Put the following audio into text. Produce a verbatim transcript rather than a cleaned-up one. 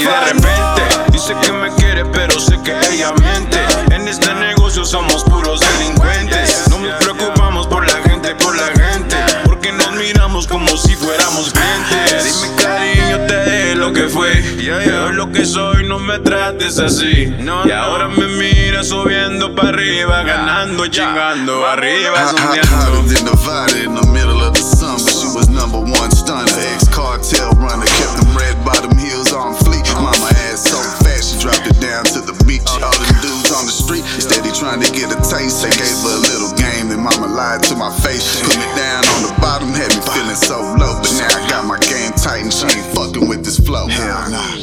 de repente dice que me quiere, pero sé que ella miente. En este negocio somos puros delincuentes. No nos preocupamos por la gente, por la gente, porque nos miramos como si fuéramos clientes. Dime cariño, te dejé lo que fue, yo lo que soy, no me trates así. Y ahora me miras subiendo para arriba, ganando, chingando, arriba, soñando. In the middle of the summer, she was number one stunner. Ex-cartel runner, kept them red bottom heels on fleek. Mama ass so fat, she dropped it down to the beach. All them dudes on the street, steady trying to get a taste. They gave her a little game, and mama lied to my face. Put me down on the bottom, had me feeling so low. But now I got my game tight, and she ain't fucking with this flow. Hell nah.